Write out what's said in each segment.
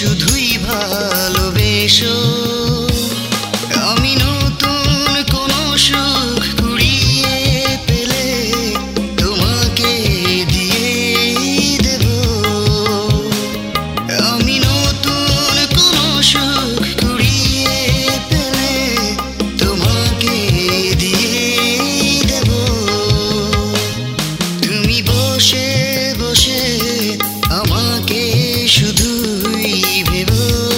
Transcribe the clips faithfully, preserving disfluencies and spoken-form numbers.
শুধুই ভালোবেসো। আমি নতুন কোনো সুখ কুড়িয়ে পেলে তোমাকে দিয়ে দেব। আমি নতুন কোনো সুখ কুড়িয়ে পেলে তোমাকে দিয়ে দেব। তুমি বসে বসে আমাকে শুধুই ভেবো।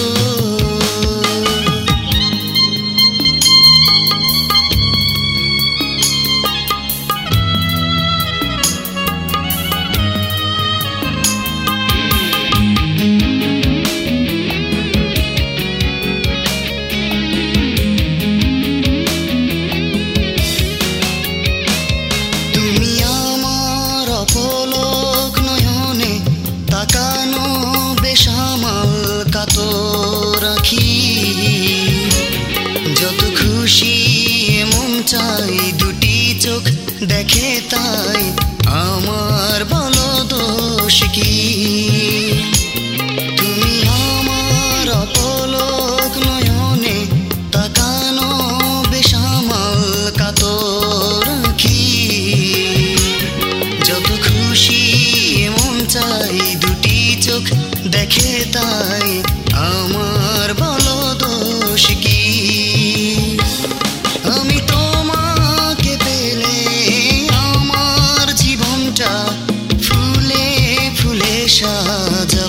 তুমি আমার অপলক নয়নে তাকানো বেসামাল কাতর আঁখি। যত খুশি মন চাই দুটি চোখ দেখে তাই আমার বলো দোষ কি। তুমি আমার অপলক নয়নে তাকানো বেসামাল কাতর আঁখি। যত খুশি মন চাই দুটি চোখ দেখে তাই আমার বলো দোষ কি। আমি তোমাকে পেলে আমার জীবনটা ফুলে ফুলে সাজা।